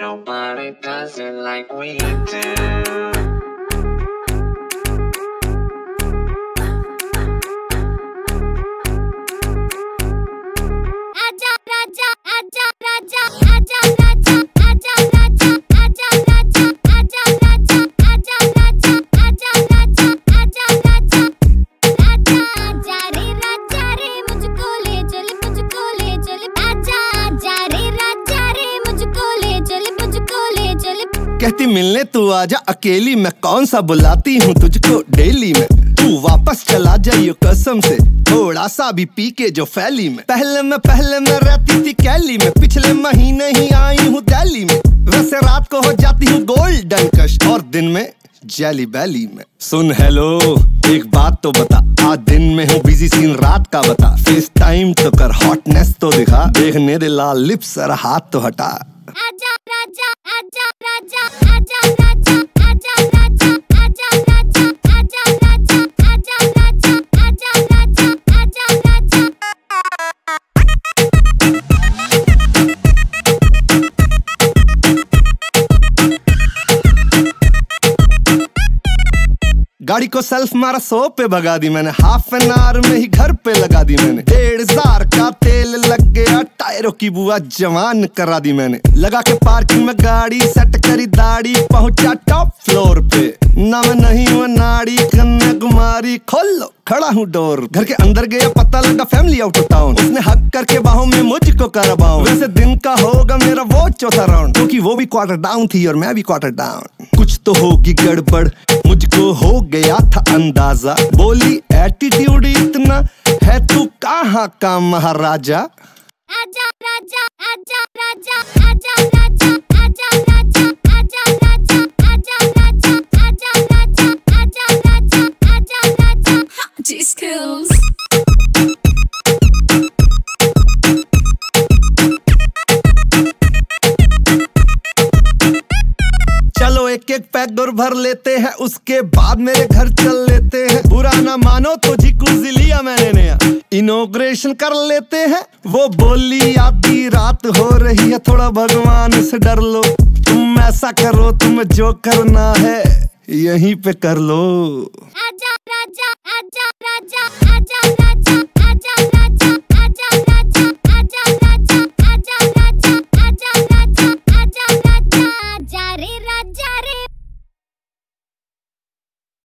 Nobody does it like we do. कहती मिलने तू आजा अकेली, मैं कौन सा बुलाती हूँ तुझको डेली में। तू वापस चला जाइयो कसम से, थोड़ा सा भी पी के जो फैली में। पहले मैं रहती थी कैली में, पिछले महीने ही आई हूँ दिल्ली में। वैसे रात को हो जाती हूँ गोल्डन कश और दिन में जेली बैली में। सुन हेलो एक बात तो बता, आज दिन में हूँ बिजी सीन रात का बता। फेस टाइम तो कर हॉटनेस तो दिखा, देखने दे लाल लिप्स और हाथ तो हटा। आजा राजा आजा राजा आजा राजा आजा राजा आजा राजा आजा राजा आजा राजा आजा राजा आजा राजा। गाड़ी को सेल्फ मारा 100 पे भगा दी मैंने, हाफ एन आवर में ही घर पे लगा दी मैंने। 1,500 का तेल लग गया, टायरों की बुआ जवान करा दी मैंने। लगा के पार्किंग में गाड़ी सेट करी दाढ़ी, पहुंचा टॉप फ्लोर पे। ना मैं नहीं हूँ नाड़ी कन्याकुमारी, खोल लो खड़ा हूँ डोर। घर के अंदर गया पता लगा फैमिली आउट ऑफ टाउन, उसने हक करके बाहों में मुझको करवाऊं। वैसे दिन का होगा मेरा वो चौथा राउंड, क्योंकि वो भी क्वार्टर डाउन थी और मैं भी क्वार्टर डाउन। कुछ तो होगी गड़बड़ मुझको हो गया था अंदाजा, बोली एटीट्यूड इतना है तू कहाँ का महाराजा। आजा राजा आजा राजा आजा राजा आजा राजा आजा राजा आजा राजा आजा राजा आजा राजा आजा राजा। G-Skills. चलो एक एक पैग और भर लेते हैं, उसके बाद मेरे घर चल लेते हैं। बुरा ना मानो तो कुछ लिया मैंने नया, इनॉग्रेशन कर लेते हैं। वो बोली आधी रात हो रही है, थोड़ा भगवान से डर लो। तुम ऐसा करो, तुम्हें जो करना है यहीं पे कर लो। आजा